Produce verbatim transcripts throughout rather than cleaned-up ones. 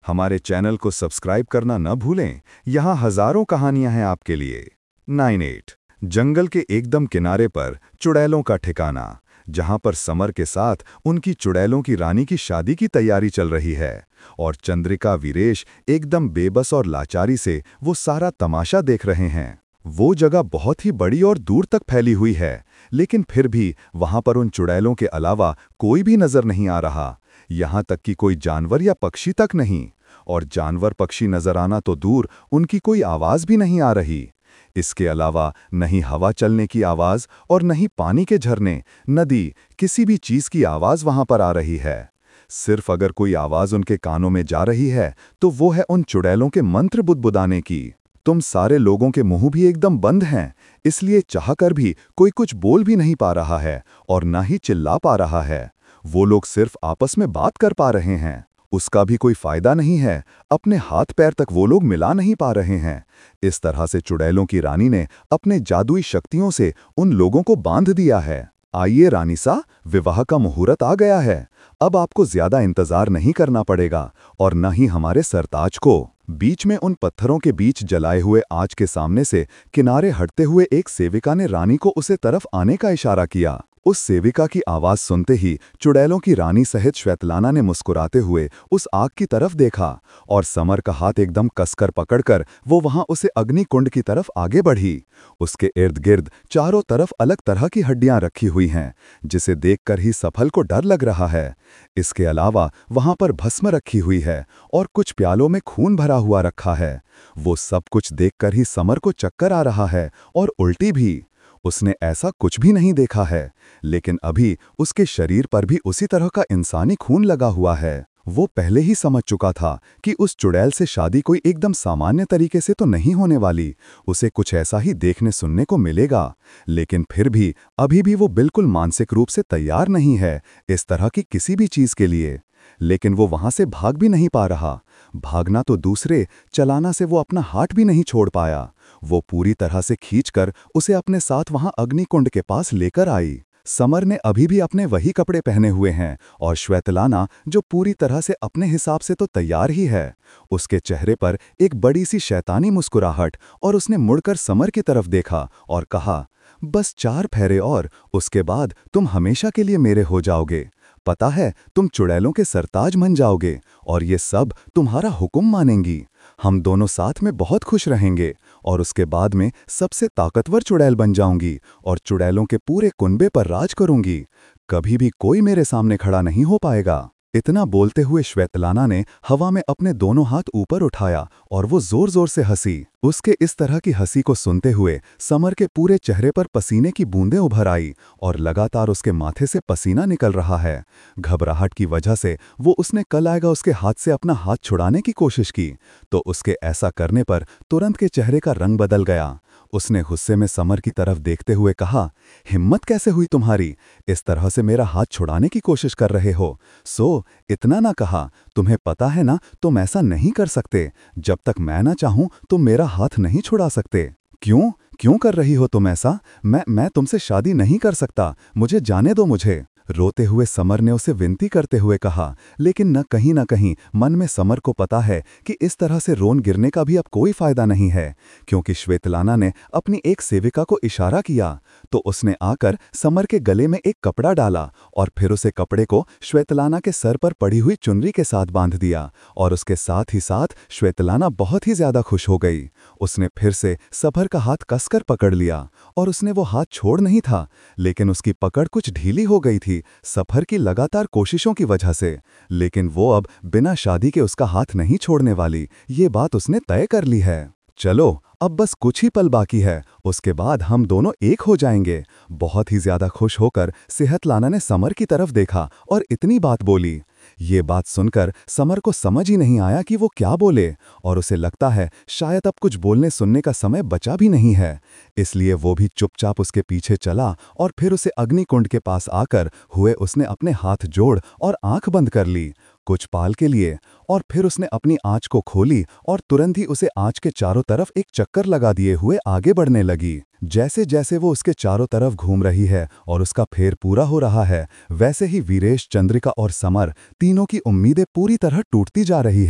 हमारे चैनल को सब्सक्राइब करना न भूलें। यहाँ हजारों कहानियां हैं आपके लिए। नाइन एट जंगल के एकदम किनारे पर चुड़ैलों का ठिकाना, जहां पर समर के साथ उनकी चुड़ैलों की रानी की शादी की तैयारी चल रही है और चंद्रिका वीरेश एकदम बेबस और लाचारी से वो सारा तमाशा देख रहे हैं। वो जगह बहुत ही बड़ी और दूर तक फैली हुई है, लेकिन फिर भी वहां पर उन चुड़ैलों के अलावा कोई भी नजर नहीं आ रहा। यहां तक कि कोई जानवर या पक्षी तक नहीं, और जानवर पक्षी नजर आना तो दूर, उनकी कोई आवाज भी नहीं आ रही। इसके अलावा नहीं हवा चलने की आवाज और नहीं पानी के झरने, नदी, किसी भी चीज की आवाज वहां पर आ रही है। सिर्फ अगर कोई आवाज उनके कानों में जा रही है तो वो है उन चुड़ैलों के मंत्र बुदबुदाने की। तुम सारे लोगों के मुंह भी एकदम बंद हैं, इसलिए चाहकर भी कोई कुछ बोल भी नहीं पा रहा है और ना ही चिल्ला पा रहा है। वो लोग सिर्फ आपस में बात कर पा रहे हैं, उसका भी कोई फायदा नहीं है। अपने हाथ पैर तक वो लोग मिला नहीं पा रहे हैं। इस तरह से चुड़ैलों की रानी ने अपने जादुई शक्तियों से उन लोगों को बांध दिया है। आइए रानी सा, विवाह का मुहूर्त आ गया है। अब आपको ज्यादा इंतजार नहीं करना पड़ेगा और न ही हमारे सरताज को। बीच में उन पत्थरों के बीच जलाए हुए आंच के सामने से किनारे हटते हुए एक सेविका ने रानी को उसे तरफ आने का इशारा किया। उस सेविका की आवाज सुनते ही चुड़ैलों की रानी सहित श्वेतलाना ने मुस्कुराते हुए उस आग की तरफ देखा और समर का हाथ एकदम कसकर पकड़कर वो वहां उसे अग्नि कुंड की तरफ आगे बढ़ी। उसके इर्द गिर्द चारों तरफ अलग तरह की हड्डियां रखी हुई हैं, जिसे देखकर ही सफल को डर लग रहा है। इसके अलावा वहां पर भस्म रखी हुई है और कुछ प्यालों में खून भरा हुआ रखा है। वो सब कुछ देखकर ही समर को चक्कर आ रहा है और उल्टी भी। उसने ऐसा कुछ भी नहीं देखा है, लेकिन अभी उसके शरीर पर भी उसी तरह का इंसानी खून लगा हुआ है। वो पहले ही समझ चुका था कि उस चुड़ैल से शादी कोई एकदम सामान्य तरीके से तो नहीं होने वाली, उसे कुछ ऐसा ही देखने सुनने को मिलेगा। लेकिन फिर भी अभी भी वो बिल्कुल मानसिक रूप से तैयार नहीं है इस तरह की किसी भी चीज के लिए। लेकिन वो वहां से भाग भी नहीं पा रहा। भागना तो दूसरे, चलाना से वो अपना हाथ भी नहीं छोड़ पाया। वो पूरी तरह से खींचकर उसे अपने साथ वहां अग्निकुंड के पास लेकर आई। समर ने अभी भी अपने वही कपड़े पहने हुए हैं और श्वेतलाना, जो पूरी तरह से अपने हिसाब से तो तैयार ही है, उसके चेहरे पर एक बड़ी सी शैतानी मुस्कुराहट, और उसने मुड़कर समर की तरफ देखा और कहा, बस चार फेरे और उसके बाद तुम हमेशा के लिए मेरे हो जाओगे। पता है, तुम चुड़ैलों के सरताज बन जाओगे और ये सब तुम्हारा हुक्म मानेंगी। हम दोनों साथ में बहुत खुश रहेंगे और उसके बाद में सबसे ताकतवर चुड़ैल बन जाऊंगी और चुड़ैलों के पूरे कुनबे पर राज करूंगी। कभी भी कोई मेरे सामने खड़ा नहीं हो पाएगा। इतना बोलते हुए श्वेतलाना ने हवा में अपने दोनों हाथ ऊपर उठाया और वो जोर जोर से हंसी। उसके इस तरह की हंसी को सुनते हुए समर के पूरे चेहरे पर पसीने की बूंदें उभर आई और लगातार उसके माथे से पसीना निकल रहा है। घबराहट की वजह से वो उसने कल आएगा उसके हाथ से अपना हाथ छुड़ाने की कोशिश की, तो उसके ऐसा करने पर तुरंत के चेहरे का रंग बदल गया। उसने गुस्से में समर की तरफ देखते हुए कहा, हिम्मत कैसे हुई तुम्हारी, इस तरह से मेरा हाथ छुड़ाने की कोशिश कर रहे हो? सो इतना ना कहा, तुम्हें पता है ना तुम ऐसा नहीं कर सकते। जब तक मैं ना चाहूं तुम मेरा हाथ नहीं छुड़ा सकते। क्यों क्यों कर रही हो तुम ऐसा? मैं मैं तुमसे शादी नहीं कर सकता, मुझे जाने दो मुझे। रोते हुए समर ने उसे विनती करते हुए कहा, लेकिन न कहीं न कहीं मन में समर को पता है कि इस तरह से रोन गिरने का भी अब कोई फायदा नहीं है, क्योंकि श्वेतलाना ने अपनी एक सेविका को इशारा किया तो उसने आकर समर के गले में एक कपड़ा डाला और फिर उसे कपड़े को श्वेतलाना के सर पर पड़ी हुई चुनरी के साथ बांध दिया। और उसके साथ ही साथ श्वेतलाना बहुत ही ज्यादा खुश हो गई। उसने फिर से समर का हाथ कसकर पकड़ लिया और उसने वो हाथ छोड़ नहीं था, लेकिन उसकी पकड़ कुछ ढीली हो गई थी सफर की लगातार कोशिशों की वजह से। लेकिन वो अब बिना शादी के उसका हाथ नहीं छोड़ने वाली, ये बात उसने तय कर ली है। चलो अब बस कुछ ही पल बाकी है, उसके बाद हम दोनों एक हो जाएंगे। बहुत ही ज्यादा खुश होकर सेहतलाना ने समर की तरफ देखा और इतनी बात बोली। ये बात सुनकर समर को समझ ही नहीं आया कि वो क्या बोले, और उसे लगता है शायद अब कुछ बोलने सुनने का समय बचा भी नहीं है। इसलिए वो भी चुपचाप उसके पीछे चला और फिर उसे अग्निकुंड के पास आकर हुए उसने अपने हाथ जोड़ और आंख बंद कर ली कुछ पाल के लिए, और फिर उसने अपनी आंच को खोली और तुरंत ही उसे आंच के चारों तरफ एक चक्कर लगा दिए हुए आगे बढ़ने लगी। जैसे जैसे वो उसके चारों तरफ घूम रही है और उसका फेर पूरा हो रहा है, वैसे ही वीरेश, चंद्रिका और समर तीनों की उम्मीदें पूरी तरह टूटती जा रही हैं।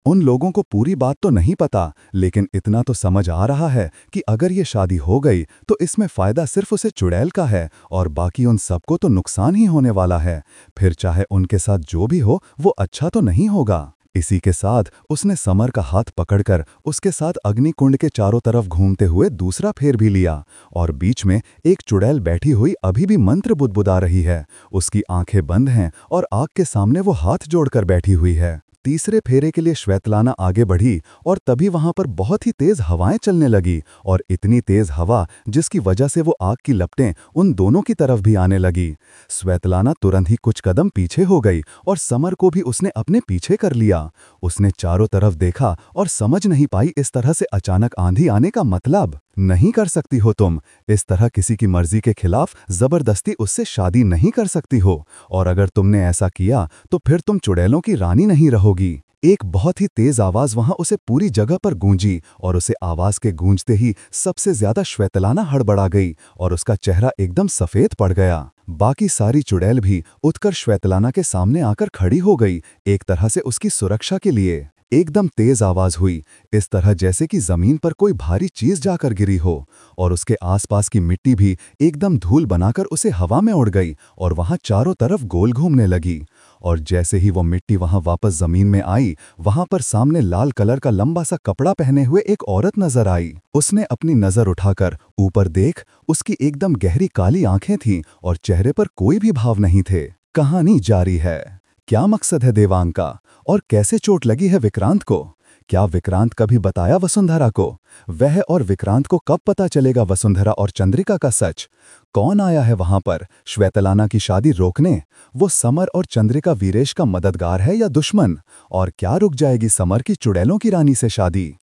उन लोगों को पूरी बात तो नहीं पता, लेकिन इतना तो समझ आ रहा है कि अगर ये शादी हो गई तो इसमें फ़ायदा सिर्फ उसे चुड़ैल का है और बाकी उन सबको तो नुकसान ही होने वाला है। फिर चाहे उनके साथ जो भी हो वो अच्छा तो नहीं होगा। इसी के साथ उसने समर का हाथ पकड़कर उसके साथ अग्निकुंड के चारों तरफ घूमते हुए दूसरा फेर भी लिया और बीच में एक चुड़ैल बैठी हुई अभी भी मंत्र बुदबुदा रही है। उसकी आंखें बंद हैं और आग के सामने वो हाथ जोड़कर बैठी हुई है। तीसरे फेरे के लिए श्वेतलाना आगे बढ़ी और तभी वहां पर बहुत ही तेज हवाएं चलने लगी और इतनी तेज हवा जिसकी वजह से वो आग की लपटें उन दोनों की तरफ भी आने लगी। श्वेतलाना तुरंत ही कुछ कदम पीछे हो गई और समर को भी उसने अपने पीछे कर लिया। उसने चारों तरफ देखा और समझ नहीं पाई इस तरह से अचानक आंधी आने का मतलब। नहीं कर सकती हो तुम इस तरह किसी की मर्जी के खिलाफ जबरदस्ती उससे शादी नहीं कर सकती हो, और अगर तुमने ऐसा किया तो फिर तुम चुड़ैलों की रानी नहीं रहोगी। एक बहुत ही तेज आवाज वहां उसे पूरी जगह पर गूंजी और उसे आवाज के गूंजते ही सबसे ज्यादा श्वेतलाना हड़बड़ा गई और उसका चेहरा एकदम सफेद पड़ गया। बाकी सारी चुड़ैल भी उठकर श्वेतलाना के सामने आकर खड़ी हो गई, एक तरह से उसकी सुरक्षा के लिए। एकदम तेज आवाज हुई, इस तरह जैसे कि जमीन पर कोई भारी चीज जाकर गिरी हो, और उसके आसपास की मिट्टी भी एकदम धूल बनाकर उसे हवा में उड़ गई और वहां चारों तरफ गोल घूमने लगी। और जैसे ही वो मिट्टी वहां वापस जमीन में आई, वहां पर सामने लाल कलर का लंबा सा कपड़ा पहने हुए एक औरत नजर आई। उसने अपनी नजर उठाकर ऊपर देख, उसकी एकदम गहरी काली आंखें थीं और चेहरे पर कोई भी भाव नहीं थे। कहानी जारी है। क्या मकसद है देवांग का और कैसे चोट लगी है विक्रांत को? क्या विक्रांत कभी बताया वसुंधरा को? वह और विक्रांत को कब पता चलेगा वसुंधरा और चंद्रिका का सच? कौन आया है वहां पर श्वेतलाना की शादी रोकने? वो समर और चंद्रिका वीरेश का मददगार है या दुश्मन? और क्या रुक जाएगी समर की चुड़ैलों की रानी से शादी?